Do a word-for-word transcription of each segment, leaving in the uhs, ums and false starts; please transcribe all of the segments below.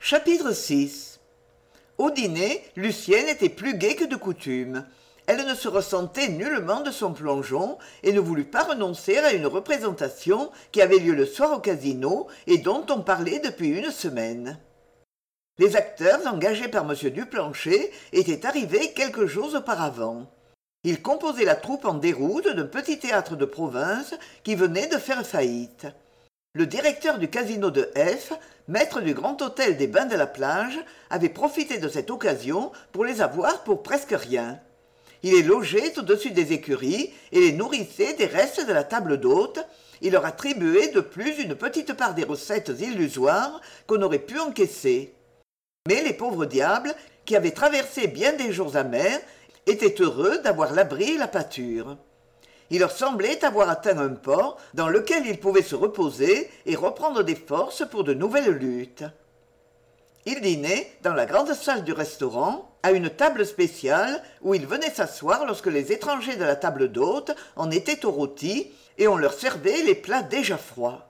Chapitre six. Au dîner, Lucienne était plus gaie que de coutume. Elle ne se ressentait nullement de son plongeon et ne voulut pas renoncer à une représentation qui avait lieu le soir au casino et dont on parlait depuis une semaine. Les acteurs engagés par M. Duplancher étaient arrivés quelques jours auparavant. Ils composaient la troupe en déroute d'un petit théâtre de province qui venait de faire faillite. Le directeur du casino de F, maître du grand hôtel des Bains de la Plage, avait profité de cette occasion pour les avoir pour presque rien. Il les logeait au-dessus des écuries et les nourrissait des restes de la table d'hôte. Il leur attribuait de plus une petite part des recettes illusoires qu'on aurait pu encaisser. Mais les pauvres diables, qui avaient traversé bien des jours amers, étaient heureux d'avoir l'abri et la pâture. Il leur semblait avoir atteint un port dans lequel ils pouvaient se reposer et reprendre des forces pour de nouvelles luttes. Ils dînaient dans la grande salle du restaurant, à une table spéciale où ils venaient s'asseoir lorsque les étrangers de la table d'hôte en étaient au rôti et on leur servait les plats déjà froids.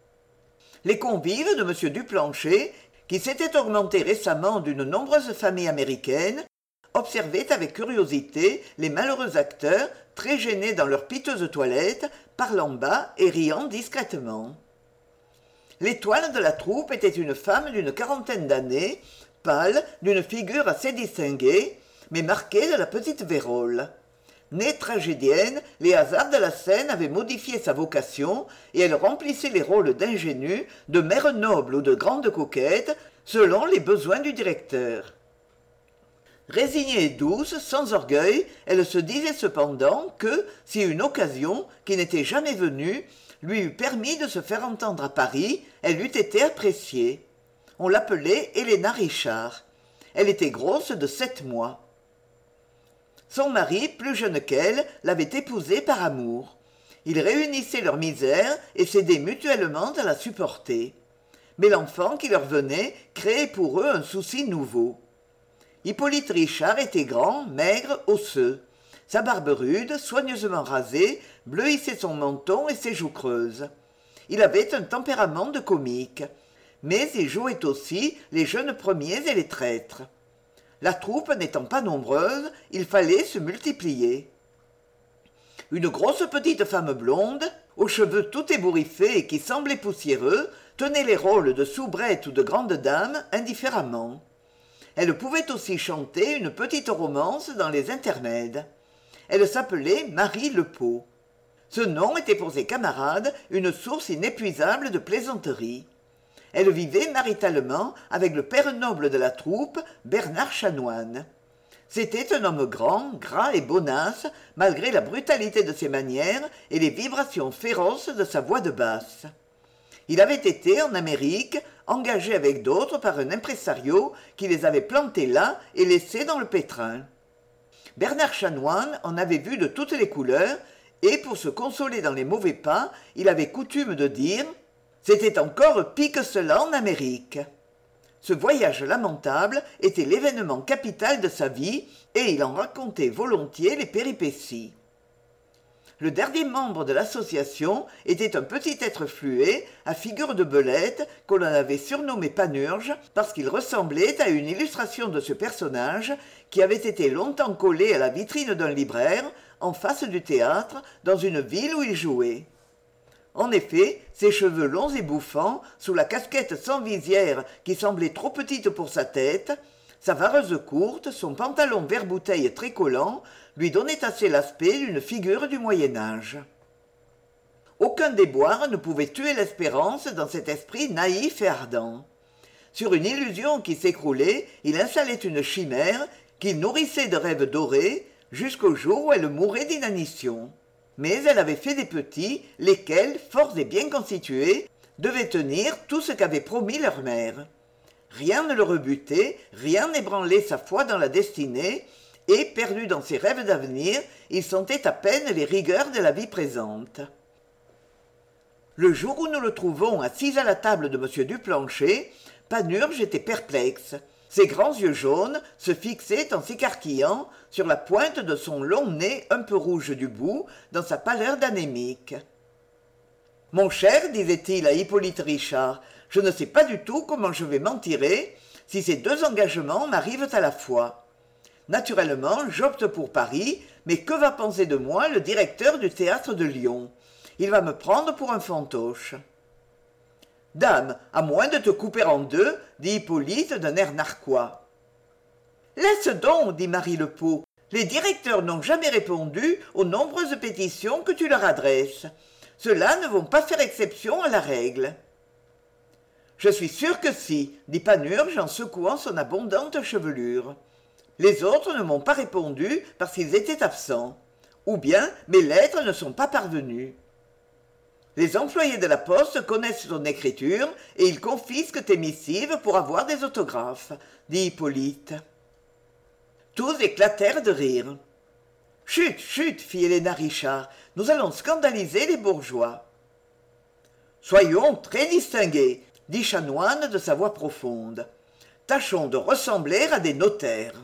Les convives de M. Duplancher, qui s'étaient augmentés récemment d'une nombreuse famille américaine, observaient avec curiosité les malheureux acteurs, très gênés dans leurs piteuses toilettes, parlant bas et riant discrètement. L'étoile de la troupe était une femme d'une quarantaine d'années, pâle, d'une figure assez distinguée, mais marquée de la petite vérole. Née tragédienne, les hasards de la scène avaient modifié sa vocation et elle remplissait les rôles d'ingénue, de mère noble ou de grande coquette, selon les besoins du directeur. Résignée et douce, sans orgueil, elle se disait cependant que, si une occasion, qui n'était jamais venue, lui eût permis de se faire entendre à Paris, elle eût été appréciée. On l'appelait Héléna Richard. Elle était grosse de sept mois. Son mari, plus jeune qu'elle, l'avait épousée par amour. Ils réunissaient leur misère et s'aidaient mutuellement à la supporter. Mais l'enfant qui leur venait créait pour eux un souci nouveau. Hippolyte Richard était grand, maigre, osseux. Sa barbe rude, soigneusement rasée, bleuissait son menton et ses joues creuses. Il avait un tempérament de comique. Mais il jouait aussi les jeunes premiers et les traîtres. La troupe n'étant pas nombreuse, il fallait se multiplier. Une grosse petite femme blonde, aux cheveux tout ébouriffés et qui semblait poussiéreux, tenait les rôles de soubrette ou de grande dame indifféremment. Elle pouvait aussi chanter une petite romance dans les intermèdes. Elle s'appelait Marie Lepot. Ce nom était pour ses camarades une source inépuisable de plaisanteries. Elle vivait maritalement avec le père noble de la troupe, Bernard Chanoine. C'était un homme grand, gras et bonasse, malgré la brutalité de ses manières et les vibrations féroces de sa voix de basse. Il avait été, en Amérique, engagé avec d'autres par un impresario qui les avait plantés là et laissés dans le pétrin. Bernard Chanoine en avait vu de toutes les couleurs, et pour se consoler dans les mauvais pas, il avait coutume de dire « C'était encore pis que cela en Amérique ». Ce voyage lamentable était l'événement capital de sa vie, et il en racontait volontiers les péripéties. Le dernier membre de l'association était un petit être fluet, à figure de belette, qu'on avait surnommé Panurge, parce qu'il ressemblait à une illustration de ce personnage qui avait été longtemps collé à la vitrine d'un libraire, en face du théâtre, dans une ville où il jouait. En effet, ses cheveux longs et bouffants, sous la casquette sans visière qui semblait trop petite pour sa tête, sa vareuse courte, son pantalon vert bouteille très collant, lui donnaient assez l'aspect d'une figure du Moyen-Âge. Aucun déboire ne pouvait tuer l'espérance dans cet esprit naïf et ardent. Sur une illusion qui s'écroulait, il installait une chimère qu'il nourrissait de rêves dorés jusqu'au jour où elle mourait d'inanition. Mais elle avait fait des petits, lesquels, forts et bien constitués, devaient tenir tout ce qu'avait promis leur mère. Rien ne le rebutait, rien n'ébranlait sa foi dans la destinée, et, perdu dans ses rêves d'avenir, il sentait à peine les rigueurs de la vie présente. Le jour où nous le trouvons assis à la table de M. Duplancher, Panurge était perplexe. Ses grands yeux jaunes se fixaient en s'écarquillant sur la pointe de son long nez un peu rouge du bout, dans sa pâleur d'anémique. « Mon cher, disait-il à Hippolyte Richard, Je ne sais pas du tout comment je vais m'en tirer si ces deux engagements m'arrivent à la fois. Naturellement, j'opte pour Paris, mais que va penser de moi le directeur du théâtre de Lyon? Il va me prendre pour un fantoche. Dame, à moins de te couper en deux, dit Hippolyte d'un air narquois. Laisse donc, dit Marie Lepeau. Les directeurs n'ont jamais répondu aux nombreuses pétitions que tu leur adresses. Ceux-là ne vont pas faire exception à la règle. Je suis sûr que si, dit Panurge en secouant son abondante chevelure. Les autres ne m'ont pas répondu parce qu'ils étaient absents. Ou bien mes lettres ne sont pas parvenues. Les employés de la poste connaissent ton écriture et ils confisquent tes missives pour avoir des autographes, dit Hippolyte. Tous éclatèrent de rire. Chut, chut, fit Héléna Richard, nous allons scandaliser les bourgeois. Soyons très distingués, dit Chanoine de sa voix profonde. Tâchons de ressembler à des notaires.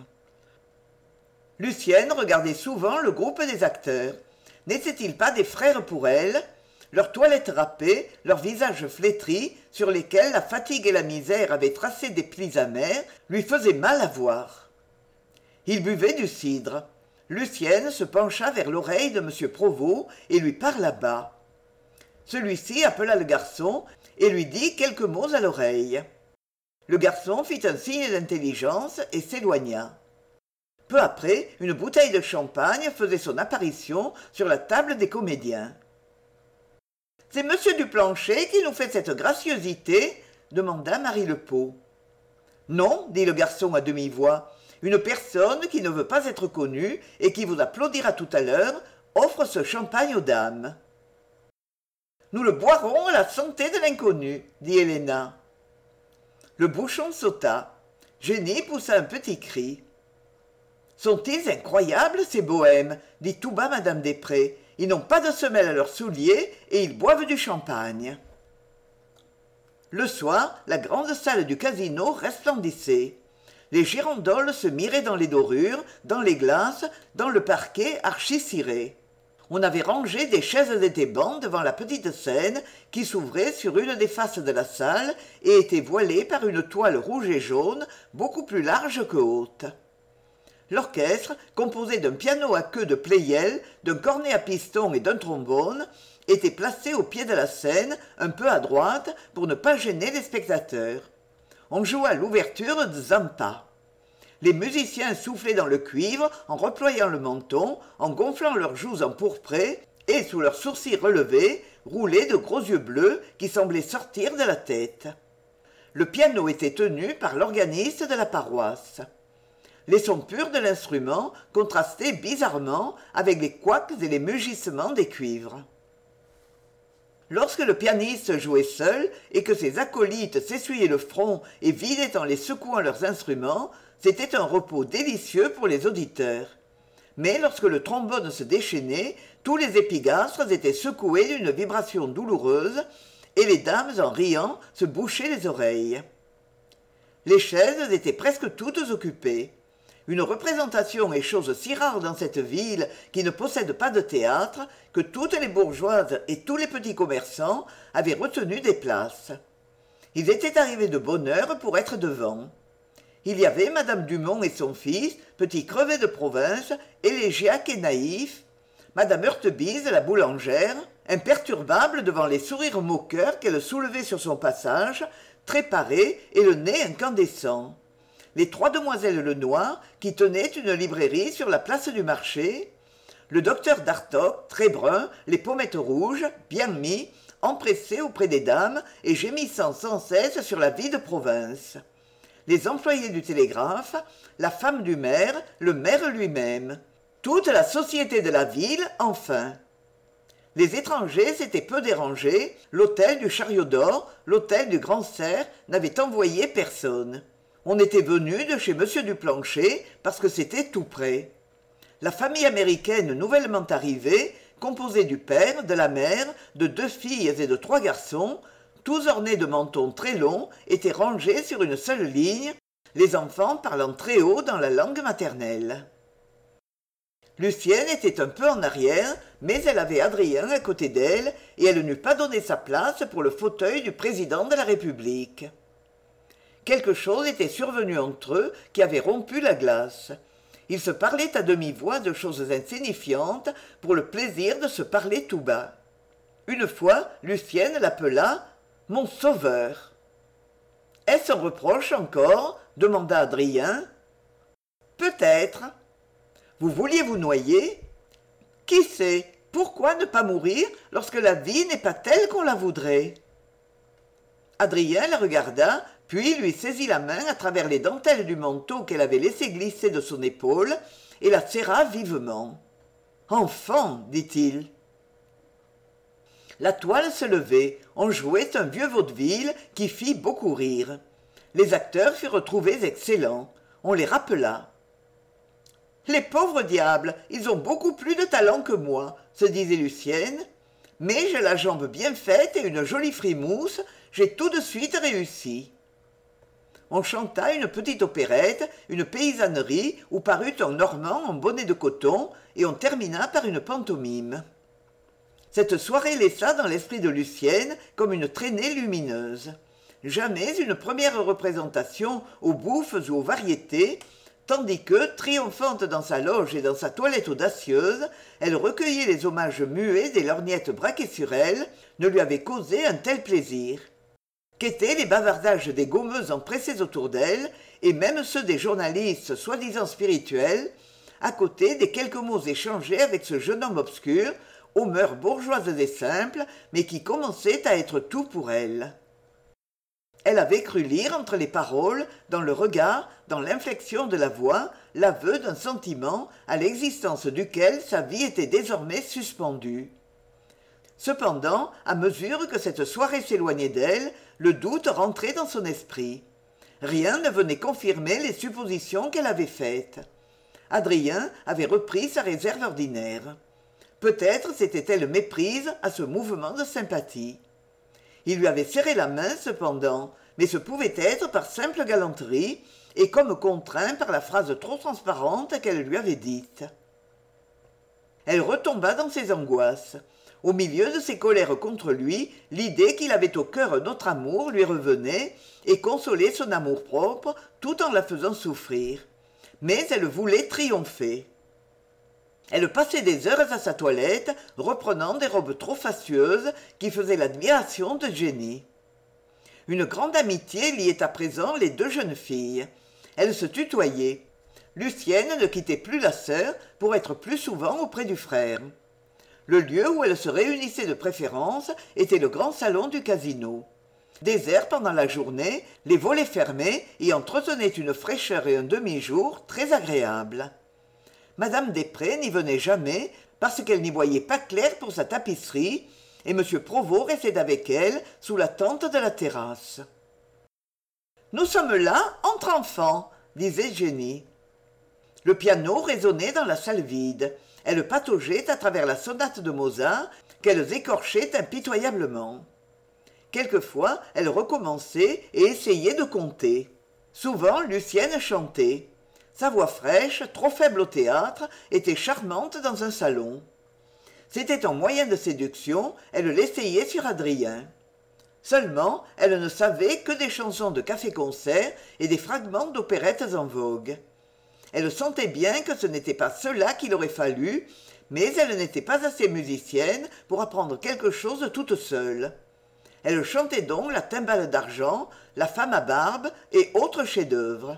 Lucienne regardait souvent le groupe des acteurs. N'étaient-ils pas des frères pour elle? Leurs toilettes râpées, leurs visages flétris, sur lesquels la fatigue et la misère avaient tracé des plis amers, lui faisaient mal à voir. Il buvait du cidre. Lucienne se pencha vers l'oreille de M. Provost et lui parla bas. Celui-ci appela le garçon et lui dit quelques mots à l'oreille. Le garçon fit un signe d'intelligence et s'éloigna. Peu après, une bouteille de champagne faisait son apparition sur la table des comédiens. « C'est monsieur Duplancher qui nous fait cette graciosité ?» demanda Marie Lepeau. « Non, dit le garçon à demi-voix, une personne qui ne veut pas être connue et qui vous applaudira tout à l'heure offre ce champagne aux dames. »« Nous le boirons à la santé de l'inconnu, » dit Héléna. Le bouchon sauta. Jenny poussa un petit cri. « Sont-ils incroyables, ces bohèmes ?» dit tout bas madame Després. « Ils n'ont pas de semelle à leurs souliers et ils boivent du champagne. » Le soir, la grande salle du casino resplendissait. Les girandoles se miraient dans les dorures, dans les glaces, dans le parquet archi-ciré. On avait rangé des chaises et des bancs devant la petite scène qui s'ouvrait sur une des faces de la salle et était voilée par une toile rouge et jaune beaucoup plus large que haute. L'orchestre, composé d'un piano à queue de Pleyel, d'un cornet à piston et d'un trombone, était placé au pied de la scène, un peu à droite, pour ne pas gêner les spectateurs. On joua l'ouverture de Zampa. Les musiciens soufflaient dans le cuivre en reployant le menton, en gonflant leurs joues empourprées, et, sous leurs sourcils relevés, roulaient de gros yeux bleus qui semblaient sortir de la tête. Le piano était tenu par l'organiste de la paroisse. Les sons purs de l'instrument contrastaient bizarrement avec les couacs et les mugissements des cuivres. Lorsque le pianiste jouait seul et que ses acolytes s'essuyaient le front et vidaient en les secouant leurs instruments, c'était un repos délicieux pour les auditeurs. Mais lorsque le trombone se déchaînait, tous les épigastres étaient secoués d'une vibration douloureuse et les dames, en riant, se bouchaient les oreilles. Les chaises étaient presque toutes occupées. Une représentation est chose si rare dans cette ville qui ne possède pas de théâtre que toutes les bourgeoises et tous les petits commerçants avaient retenu des places. Ils étaient arrivés de bonne heure pour être devant. Il y avait madame Dumont et son fils, petit crevé de province, élégiaque et naïf, madame Heurtebise, la boulangère, imperturbable devant les sourires moqueurs qu'elle soulevait sur son passage, très parée et le nez incandescent. Les trois demoiselles Lenoir, qui tenaient une librairie sur la place du marché, le docteur Dartoc, très brun, les pommettes rouges, bien mis, empressé auprès des dames et gémissant sans cesse sur la vie de province. Les employés du télégraphe, la femme du maire, le maire lui-même. Toute la société de la ville, enfin. Les étrangers s'étaient peu dérangés, l'hôtel du Chariot d'Or, l'hôtel du Grand Cerf n'avaient envoyé personne. On était venu de chez monsieur Duplancher parce que c'était tout près. La famille américaine nouvellement arrivée, composée du père, de la mère, de deux filles et de trois garçons, tous ornés de mentons très longs, était rangée sur une seule ligne, les enfants parlant très haut dans la langue maternelle. Lucienne était un peu en arrière, mais elle avait Adrien à côté d'elle, et elle n'eût pas donné sa place pour le fauteuil du président de la République. Quelque chose était survenu entre eux qui avait rompu la glace. Ils se parlaient à demi-voix de choses insignifiantes pour le plaisir de se parler tout bas. Une fois, Lucienne l'appela « mon sauveur ». « Est-ce un reproche encore ?» demanda Adrien. « Peut-être. Vous vouliez vous noyer ? Qui sait, pourquoi ne pas mourir lorsque la vie n'est pas telle qu'on la voudrait ?» Adrien la regarda, puis lui saisit la main à travers les dentelles du manteau qu'elle avait laissé glisser de son épaule et la serra vivement. « Enfant, dit-il. » La toile se levait, on jouait un vieux vaudeville qui fit beaucoup rire. Les acteurs furent trouvés excellents. On les rappela. « Les pauvres diables, ils ont beaucoup plus de talent que moi, » se disait Lucienne. « Mais j'ai la jambe bien faite et une jolie frimousse, j'ai tout de suite réussi. » On chanta une petite opérette, une paysannerie où parut un Normand en bonnet de coton, et on termina par une pantomime. Cette soirée laissa dans l'esprit de Lucienne comme une traînée lumineuse. Jamais une première représentation aux bouffes ou aux variétés, tandis que, triomphante dans sa loge et dans sa toilette audacieuse, elle recueillait les hommages muets des lorgnettes braquées sur elle, ne lui avait causé un tel plaisir. Qu'étaient les bavardages des gommeuses empressées autour d'elle, et même ceux des journalistes soi-disant spirituels, à côté des quelques mots échangés avec ce jeune homme obscur, aux mœurs bourgeoises et simples, mais qui commençait à être tout pour elle. Elle avait cru lire entre les paroles, dans le regard, dans l'inflexion de la voix, l'aveu d'un sentiment à l'existence duquel sa vie était désormais suspendue. Cependant, à mesure que cette soirée s'éloignait d'elle, le doute rentrait dans son esprit. Rien ne venait confirmer les suppositions qu'elle avait faites. Adrien avait repris sa réserve ordinaire. Peut-être s'était-elle méprise à ce mouvement de sympathie. Il lui avait serré la main, cependant, mais ce pouvait être par simple galanterie et comme contraint par la phrase trop transparente qu'elle lui avait dite. Elle retomba dans ses angoisses. Au milieu de ses colères contre lui, l'idée qu'il avait au cœur un autre amour lui revenait et consolait son amour-propre tout en la faisant souffrir. Mais elle voulait triompher. Elle passait des heures à sa toilette, reprenant des robes trop fastueuses qui faisaient l'admiration de Jenny. Une grande amitié liait à présent les deux jeunes filles. Elles se tutoyaient. Lucienne ne quittait plus la sœur pour être plus souvent auprès du frère. Le lieu où elles se réunissaient de préférence était le grand salon du casino. Désert pendant la journée, les volets fermés y entretenaient une fraîcheur et un demi-jour très agréables. Madame Després n'y venait jamais parce qu'elle n'y voyait pas clair pour sa tapisserie, et M. Provost restait avec elle sous la tente de la terrasse. « Nous sommes là, entre enfants, » disait Jenny. Le piano résonnait dans la salle vide. Elles pataugeaient à travers la sonate de Mozart qu'elles écorchaient impitoyablement. Quelquefois, elles recommençaient et essayaient de compter. Souvent, Lucienne chantait. Sa voix fraîche, trop faible au théâtre, était charmante dans un salon. C'était un moyen de séduction, elle l'essayait sur Adrien. Seulement, elle ne savait que des chansons de café-concert et des fragments d'opérettes en vogue. Elle sentait bien que ce n'était pas cela qu'il aurait fallu, mais elle n'était pas assez musicienne pour apprendre quelque chose toute seule. Elle chantait donc la Timbale d'argent, la Femme à barbe et autres chefs-d'œuvre.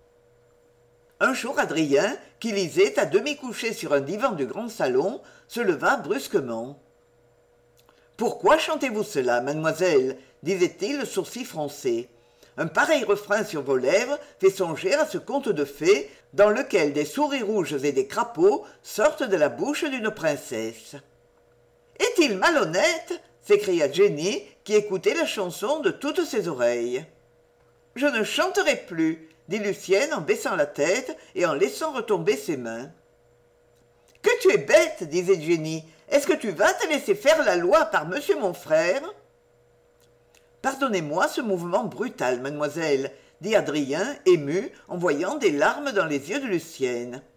Un jour, Adrien, qui lisait à demi couché sur un divan du grand salon, se leva brusquement. « Pourquoi chantez-vous cela, mademoiselle ?» disait-il, le sourcil froncé. Un pareil refrain sur vos lèvres fait songer à ce conte de fées dans lequel des souris rouges et des crapauds sortent de la bouche d'une princesse. « Est-il malhonnête ?» s'écria Jenny, qui écoutait la chanson de toutes ses oreilles. « Je ne chanterai plus, » dit Lucienne en baissant la tête et en laissant retomber ses mains. « Que tu es bête, disait Jenny. Est-ce que tu vas te laisser faire la loi par monsieur mon frère ?»« Pardonnez-moi ce mouvement brutal, mademoiselle, dit Adrien, ému, en voyant des larmes dans les yeux de Lucienne.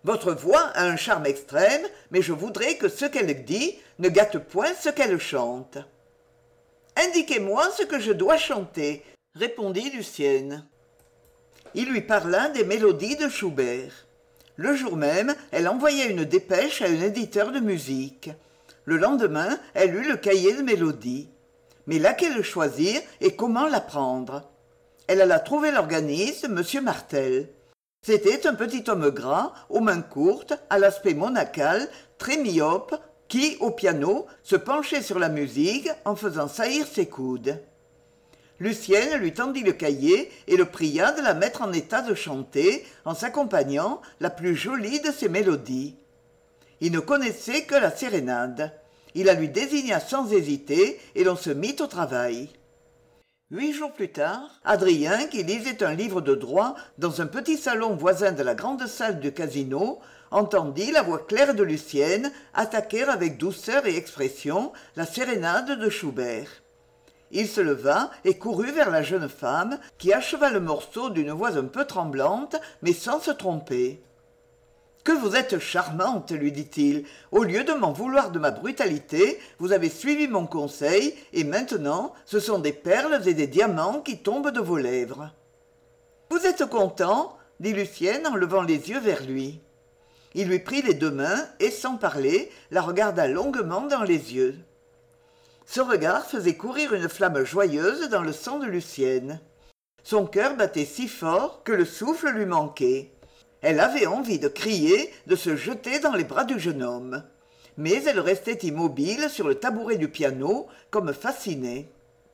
Votre voix a un charme extrême, mais je voudrais que ce qu'elle dit ne gâte point ce qu'elle chante. Indiquez-moi ce que je dois chanter, répondit Lucienne. Il lui parla des mélodies de Schubert. Le jour même, elle envoya une dépêche à un éditeur de musique. Le lendemain, elle eut le cahier de mélodies. Mais laquelle choisir et comment l'apprendre? Elle alla trouver l'organiste, M. Martel. C'était un petit homme gras, aux mains courtes, à l'aspect monacal, très myope, qui, au piano, se penchait sur la musique en faisant saillir ses coudes. Lucienne lui tendit le cahier et le pria de la mettre en état de chanter, en s'accompagnant la plus jolie de ses mélodies. Il ne connaissait que la sérénade. Il la lui désigna sans hésiter, et l'on se mit au travail. Huit jours plus tard, Adrien, qui lisait un livre de droit dans un petit salon voisin de la grande salle du casino, entendit la voix claire de Lucienne attaquer avec douceur et expression la sérénade de Schubert. Il se leva et courut vers la jeune femme, qui acheva le morceau d'une voix un peu tremblante, mais sans se tromper. « Que vous êtes charmante, lui dit-il. Au lieu de m'en vouloir de ma brutalité, vous avez suivi mon conseil, et maintenant, ce sont des perles et des diamants qui tombent de vos lèvres. »« Vous êtes content ?» dit Lucienne en levant les yeux vers lui. Il lui prit les deux mains et, sans parler, la regarda longuement dans les yeux. Ce regard faisait courir une flamme joyeuse dans le sang de Lucienne. Son cœur battait si fort que le souffle lui manquait. Elle avait envie de crier, de se jeter dans les bras du jeune homme. Mais elle restait immobile sur le tabouret du piano, comme fascinée.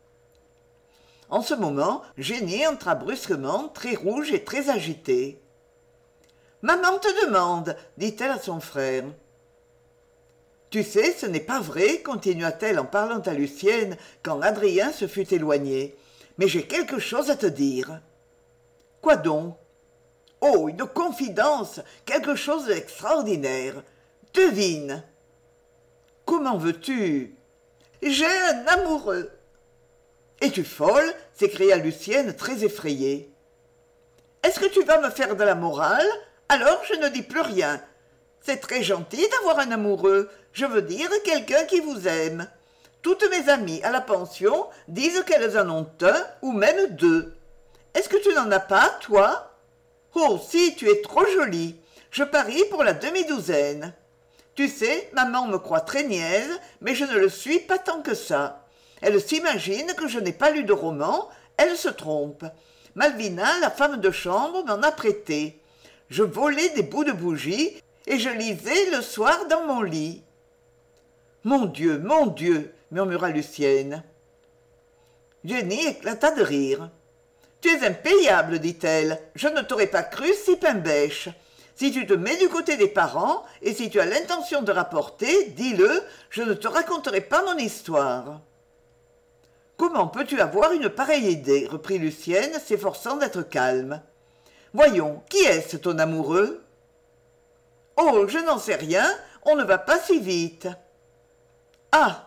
En ce moment, Jenny entra brusquement, très rouge et très agitée. « Maman te demande, » dit-elle à son frère. « Tu sais, ce n'est pas vrai, » continua-t-elle en parlant à Lucienne quand Adrien se fut éloigné. « Mais j'ai quelque chose à te dire. »« Quoi donc ?»« Oh, une confidence, quelque chose d'extraordinaire. Devine. »« Comment veux-tu ?»« J'ai un amoureux. »« Es-tu folle ?» s'écria Lucienne très effrayée. « Est-ce que tu vas me faire de la morale ? Alors je ne dis plus rien. C'est très gentil d'avoir un amoureux, je veux dire quelqu'un qui vous aime. Toutes mes amies à la pension disent qu'elles en ont un ou même deux. Est-ce que tu n'en as pas, toi ? Oh, si, tu es trop jolie. Je parie pour la demi-douzaine. Tu sais, maman me croit très niaise, mais je ne le suis pas tant que ça. Elle s'imagine que je n'ai pas lu de roman, elle se trompe. Malvina, la femme de chambre, m'en a prêté. Je volais des bouts de bougie et je lisais le soir dans mon lit. « Mon Dieu, mon Dieu !» murmura Lucienne. Jenny éclata de rire. « Tu es impayable, dit-elle. Je ne t'aurais pas cru si pimbèche. Si tu te mets du côté des parents, et si tu as l'intention de rapporter, dis-le, je ne te raconterai pas mon histoire. »« Comment peux-tu avoir une pareille idée ?» reprit Lucienne, s'efforçant d'être calme. « Voyons, qui est-ce ton amoureux ?»« Oh, je n'en sais rien, on ne va pas si vite. »« Ah !»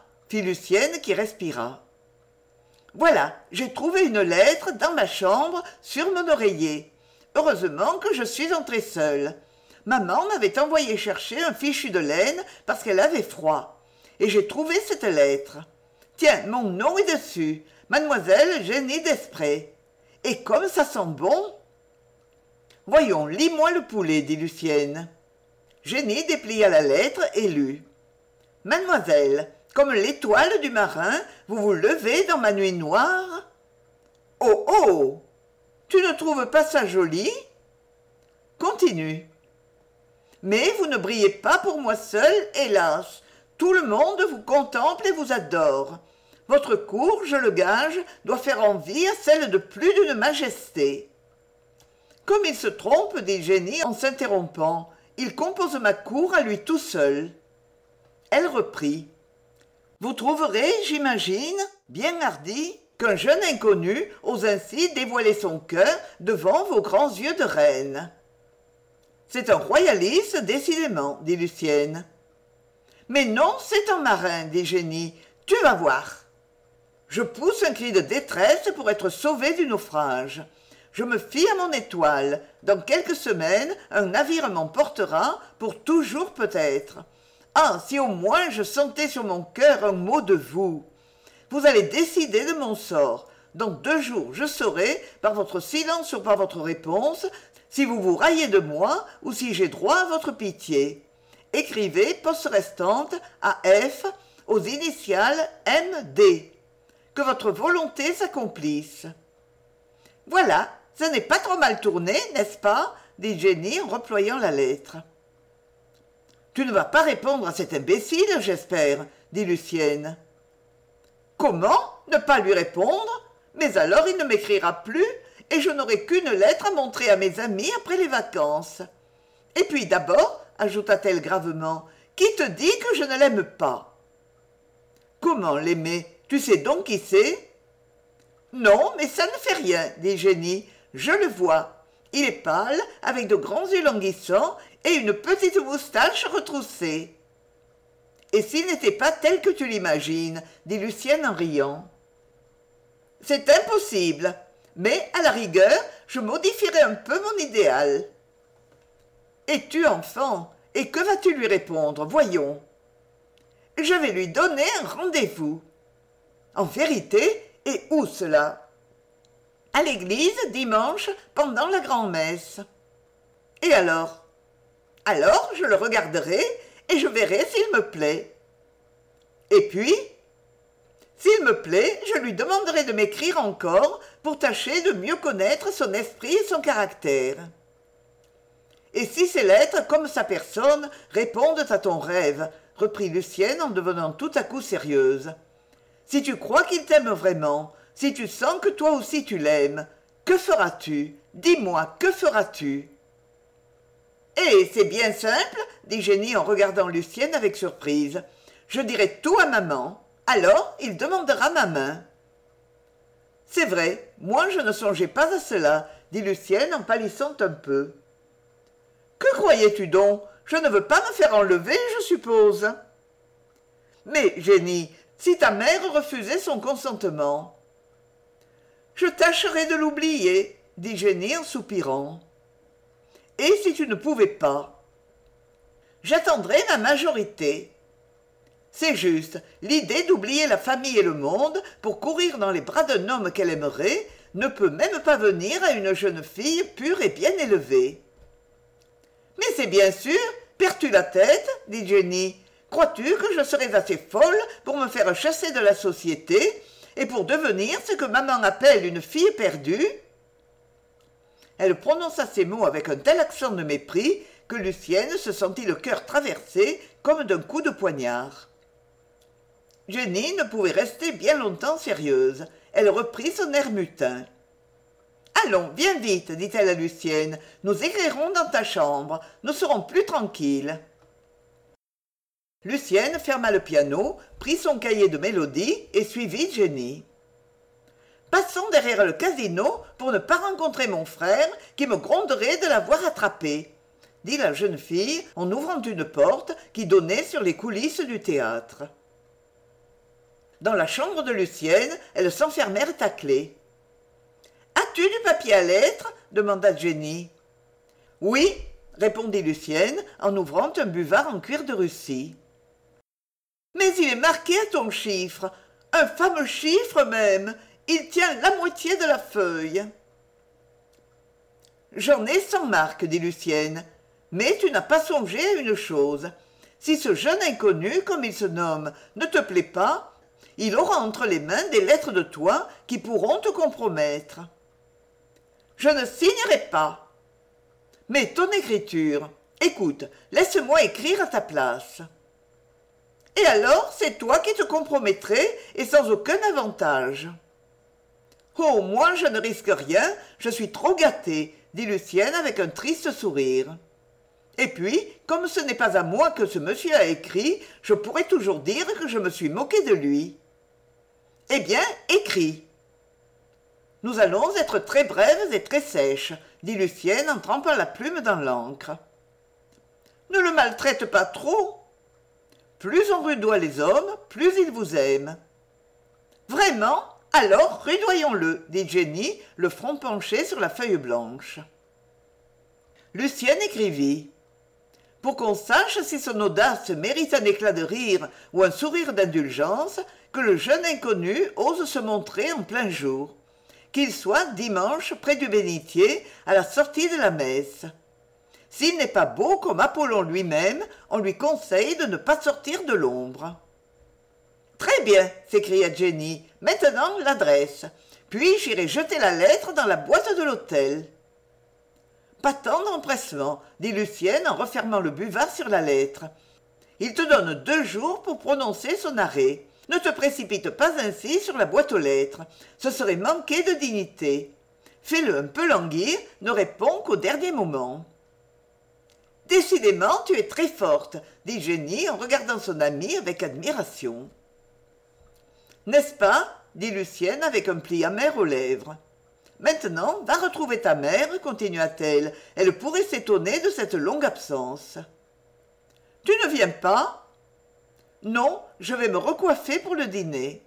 fit Lucienne qui respira. Voilà, j'ai trouvé une lettre dans ma chambre, sur mon oreiller. Heureusement que je suis entrée seule. Maman m'avait envoyé chercher un fichu de laine parce qu'elle avait froid. Et j'ai trouvé cette lettre. Tiens, mon nom est dessus. Mademoiselle Jenny Desprez. Et comme ça sent bon. Voyons, lis-moi le poulet, dit Lucienne. Jenny déplia la lettre et lut. Mademoiselle, comme l'étoile du marin, vous vous levez dans ma nuit noire. Oh, oh! Tu ne trouves pas ça joli? Continue. Mais vous ne brillez pas pour moi seul, hélas. Tout le monde vous contemple et vous adore. Votre cour, je le gage, doit faire envie à celle de plus d'une majesté. Comme il se trompe, dit Jenny en s'interrompant, il compose ma cour à lui tout seul. Elle reprit. Vous trouverez, j'imagine, bien hardi, qu'un jeune inconnu ose ainsi dévoiler son cœur devant vos grands yeux de reine. C'est un royaliste, décidément, dit Lucienne. Mais non, c'est un marin, dit Jenny. Tu vas voir. Je pousse un cri de détresse pour être sauvée du naufrage. Je me fie à mon étoile. Dans quelques semaines, un navire m'emportera, pour toujours peut-être. Ah, si au moins je sentais sur mon cœur un mot de vous. Vous allez décider de mon sort. Dans deux jours, je saurai, par votre silence ou par votre réponse, si vous vous raillez de moi ou si j'ai droit à votre pitié. Écrivez poste restante à F aux initiales M D. Que votre volonté s'accomplisse. Voilà, ce n'est pas trop mal tourné, n'est-ce pas dit Jenny en reployant la lettre. Tu ne vas pas répondre à cet imbécile, j'espère, dit Lucienne. Comment ne pas lui répondre? Mais alors il ne m'écrira plus et je n'aurai qu'une lettre à montrer à mes amis après les vacances. Et puis d'abord, ajouta-t-elle gravement, qui te dit que je ne l'aime pas? Comment l'aimer? Tu sais donc qui c'est? Non, mais ça ne fait rien, dit Jenny. Je le vois. Il est pâle, avec de grands yeux languissants et une petite moustache retroussée. Et s'il n'était pas tel que tu l'imagines, dit Lucienne en riant. C'est impossible, mais à la rigueur, je modifierai un peu mon idéal. Et tu, enfant, et que vas-tu lui répondre, voyons? Je vais lui donner un rendez-vous. En vérité, et où cela? À l'église, dimanche, pendant la grand-messe. Et alors? Alors, je le regarderai et je verrai s'il me plaît. Et puis, s'il me plaît, je lui demanderai de m'écrire encore pour tâcher de mieux connaître son esprit et son caractère. Et si ces lettres, comme sa personne, répondent à ton rêve, reprit Lucienne en devenant tout à coup sérieuse. Si tu crois qu'il t'aime vraiment, si tu sens que toi aussi tu l'aimes, que feras-tu? Dis-moi, que feras-tu? Eh, c'est bien simple, dit Jenny en regardant Lucienne avec surprise. Je dirai tout à maman. Alors, il demandera ma main. C'est vrai, moi je ne songeais pas à cela, dit Lucienne en pâlissant un peu. Que croyais-tu donc? Je ne veux pas me faire enlever, je suppose. Mais, Jenny, si ta mère refusait son consentement? Je tâcherai de l'oublier, dit Jenny en soupirant. Et si tu ne pouvais pas? J'attendrai ma majorité. C'est juste, l'idée d'oublier la famille et le monde pour courir dans les bras d'un homme qu'elle aimerait ne peut même pas venir à une jeune fille pure et bien élevée. Mais c'est bien sûr, perds-tu la tête, dit Jenny. Crois-tu que je serais assez folle pour me faire chasser de la société et pour devenir ce que maman appelle une fille perdue? Elle prononça ces mots avec un tel accent de mépris que Lucienne se sentit le cœur traversé comme d'un coup de poignard. Jenny ne pouvait rester bien longtemps sérieuse. Elle reprit son air mutin. « Allons, viens vite, dit-elle à Lucienne. Nous écrirons dans ta chambre. Nous serons plus tranquilles. » Lucienne ferma le piano, prit son cahier de mélodie et suivit Jenny. « Passons derrière le casino pour ne pas rencontrer mon frère qui me gronderait de l'avoir attrapé, » dit la jeune fille en ouvrant une porte qui donnait sur les coulisses du théâtre. Dans la chambre de Lucienne, elles s'enfermèrent à clé. « As-tu du papier à lettres ?» demanda Jenny. « Oui, » répondit Lucienne en ouvrant un buvard en cuir de Russie. « Mais il est marqué à ton chiffre, un fameux chiffre même, il tient la moitié de la feuille. »« J'en ai cent marques, dit Lucienne, mais tu n'as pas songé à une chose. Si ce jeune inconnu, comme il se nomme, ne te plaît pas, il aura entre les mains des lettres de toi qui pourront te compromettre. »« Je ne signerai pas. »« Mais ton écriture, écoute, laisse-moi écrire à ta place. »« Et alors, c'est toi qui te compromettrais et sans aucun avantage. »« Oh, moi, je ne risque rien, je suis trop gâtée, dit Lucienne avec un triste sourire. Et puis, comme ce n'est pas à moi que ce monsieur a écrit, je pourrais toujours dire que je me suis moquée de lui. Eh bien, écris. Nous allons être très brèves et très sèches, dit Lucienne en trempant la plume dans l'encre. Ne le maltraite pas trop. Plus on rudoie les hommes, plus ils vous aiment. Vraiment? Alors, rudoyons-le, dit Jenny, le front penché sur la feuille blanche. Lucienne écrivit. Pour qu'on sache si son audace mérite un éclat de rire ou un sourire d'indulgence, que le jeune inconnu ose se montrer en plein jour. Qu'il soit dimanche près du bénitier, à la sortie de la messe. S'il n'est pas beau comme Apollon lui-même, on lui conseille de ne pas sortir de l'ombre. Très bien, s'écria Jenny. Maintenant l'adresse. Puis j'irai jeter la lettre dans la boîte de l'hôtel. Pas tant d'empressement, dit Lucienne en refermant le buvard sur la lettre. Il te donne deux jours pour prononcer son arrêt. Ne te précipite pas ainsi sur la boîte aux lettres. Ce serait manquer de dignité. Fais-le un peu languir, ne réponds qu'au dernier moment. Décidément, tu es très forte, dit Jenny en regardant son amie avec admiration. N'est-ce pas dit Lucienne avec un pli amer aux lèvres. Maintenant, va retrouver ta mère, continua-t-elle. Elle pourrait s'étonner de cette longue absence. Tu ne viens pas? Non, je vais me recoiffer pour le dîner.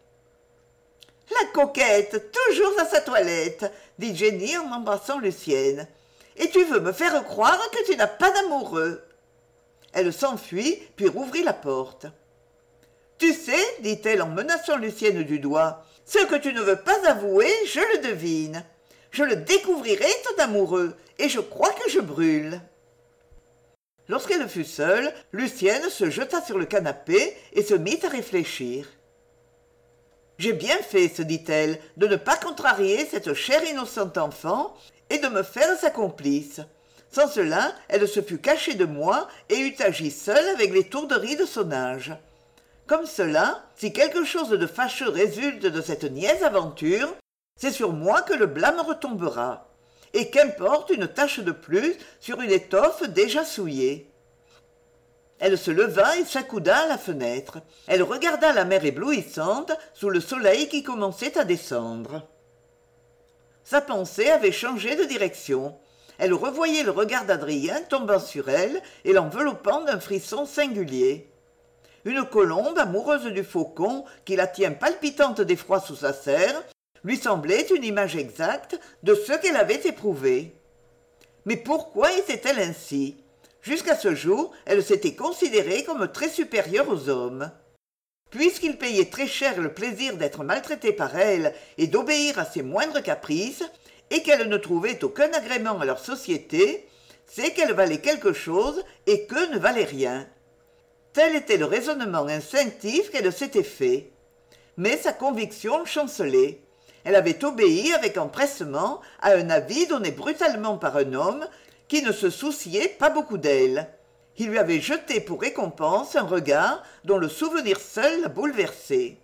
La coquette, toujours à sa toilette, dit Jenny en embrassant Lucienne. Et tu veux me faire croire que tu n'as pas d'amoureux. Elle s'enfuit, puis rouvrit la porte. Tu sais, dit-elle en menaçant Lucienne du doigt, ce que tu ne veux pas avouer, je le devine. Je le découvrirai, ton amoureux, et je crois que je brûle. Lorsqu'elle fut seule, Lucienne se jeta sur le canapé et se mit à réfléchir. J'ai bien fait, se dit-elle, de ne pas contrarier cette chère innocente enfant et de me faire sa complice. Sans cela, elle se fût cachée de moi et eût agi seule avec l'étourderie de son âge. Comme cela, si quelque chose de fâcheux résulte de cette niaise aventure, c'est sur moi que le blâme retombera. Et qu'importe une tache de plus sur une étoffe déjà souillée. Elle se leva et s'accouda à la fenêtre. Elle regarda la mer éblouissante sous le soleil qui commençait à descendre. Sa pensée avait changé de direction. Elle revoyait le regard d'Adrien tombant sur elle et l'enveloppant d'un frisson singulier. Une colombe amoureuse du faucon, qui la tient palpitante d'effroi sous sa serre, lui semblait une image exacte de ce qu'elle avait éprouvé. Mais pourquoi était-elle ainsi? Jusqu'à ce jour, elle s'était considérée comme très supérieure aux hommes. Puisqu'il payait très cher le plaisir d'être maltraité par elle et d'obéir à ses moindres caprices, et qu'elle ne trouvait aucun agrément à leur société, c'est qu'elle valait quelque chose et qu'eux ne valaient rien. Tel était le raisonnement instinctif qu'elle s'était fait. Mais sa conviction chancelait. Elle avait obéi avec empressement à un avis donné brutalement par un homme qui ne se souciait pas beaucoup d'elle. Il lui avait jeté pour récompense un regard dont le souvenir seul la bouleversait.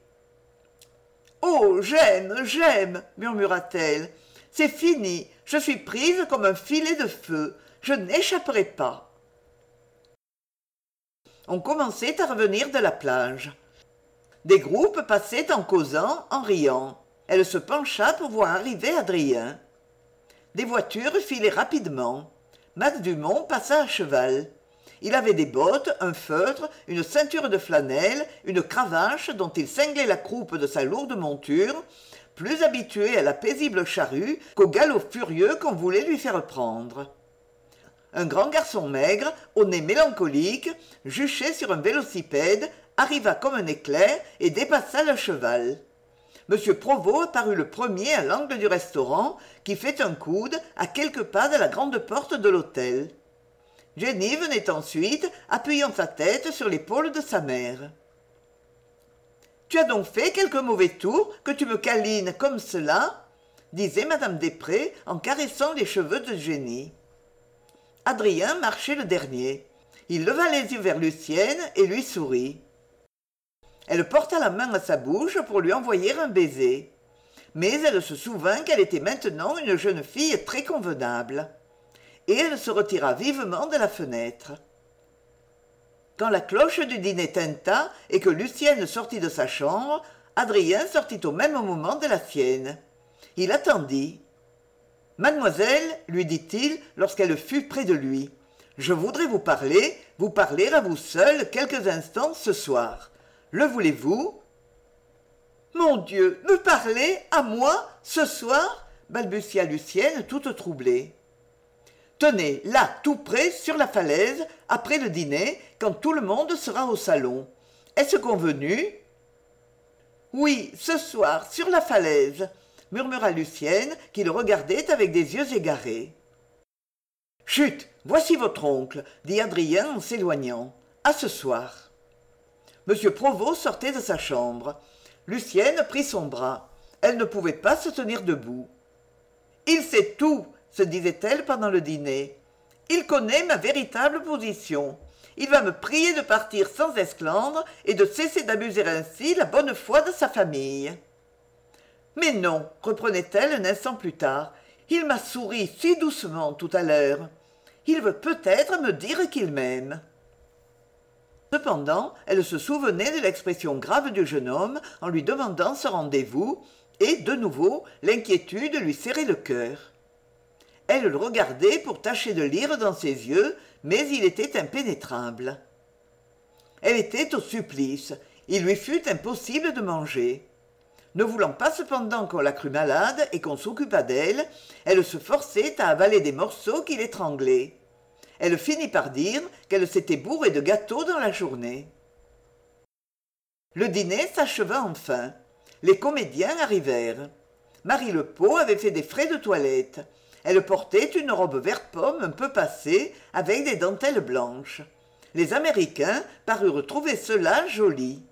« Oh, j'aime, j'aime !» murmura-t-elle. « C'est fini, je suis prise comme un filet de feu, je n'échapperai pas. » On commençait à revenir de la plage. Des groupes passaient en causant, en riant. Elle se pencha pour voir arriver Adrien. Des voitures filaient rapidement. Mac Dumont passa à cheval. Il avait des bottes, un feutre, une ceinture de flanelle, une cravache dont il cinglait la croupe de sa lourde monture, plus habitué à la paisible charrue qu'au galop furieux qu'on voulait lui faire prendre. Un grand garçon maigre, au nez mélancolique, juché sur un vélocipède, arriva comme un éclair et dépassa le cheval. Monsieur Provost apparut le premier à l'angle du restaurant, qui fait un coude à quelques pas de la grande porte de l'hôtel. Jenny venait ensuite, appuyant sa tête sur l'épaule de sa mère. « Tu as donc fait quelques mauvais tours que tu me câlines comme cela ?» disait madame Després en caressant les cheveux de Jenny. Adrien marchait le dernier. Il leva les yeux vers Lucienne et lui sourit. Elle porta la main à sa bouche pour lui envoyer un baiser. Mais elle se souvint qu'elle était maintenant une jeune fille très convenable. Et elle se retira vivement de la fenêtre. Quand la cloche du dîner tinta et que Lucienne sortit de sa chambre, Adrien sortit au même moment de la sienne. Il attendit. « Mademoiselle, lui dit-il lorsqu'elle fut près de lui, je voudrais vous parler, vous parler à vous seule quelques instants ce soir. Le voulez-vous » Mon Dieu, me parler, à moi, ce soir balbutia Lucienne toute troublée. Tenez, là, tout près, sur la falaise, après le dîner, quand tout le monde sera au salon. Est-ce convenu ? Oui, ce soir, sur la falaise, murmura Lucienne, qui le regardait avec des yeux égarés. Chut, voici votre oncle, dit Adrien en s'éloignant. À ce soir. Monsieur Provost sortait de sa chambre. Lucienne prit son bras. Elle ne pouvait pas se tenir debout. Il sait tout, se disait-elle pendant le dîner. Il connaît ma véritable position. Il va me prier de partir sans esclandre et de cesser d'abuser ainsi la bonne foi de sa famille. Mais non, reprenait-elle un instant plus tard, il m'a souri si doucement tout à l'heure. Il veut peut-être me dire qu'il m'aime. Cependant, elle se souvenait de l'expression grave du jeune homme en lui demandant ce rendez-vous, et, de nouveau, l'inquiétude lui serrait le cœur. Elle le regardait pour tâcher de lire dans ses yeux, mais il était impénétrable. Elle était au supplice. Il lui fut impossible de manger. Ne voulant pas cependant qu'on la crût malade et qu'on s'occupât d'elle, elle se forçait à avaler des morceaux qui l'étranglaient. Elle finit par dire qu'elle s'était bourrée de gâteaux dans la journée. Le dîner s'acheva enfin. Les comédiens arrivèrent. Marie Lepeau avait fait des frais de toilette. Elle portait une robe vert pomme un peu passée, avec des dentelles blanches. Les Américains parurent trouver cela joli.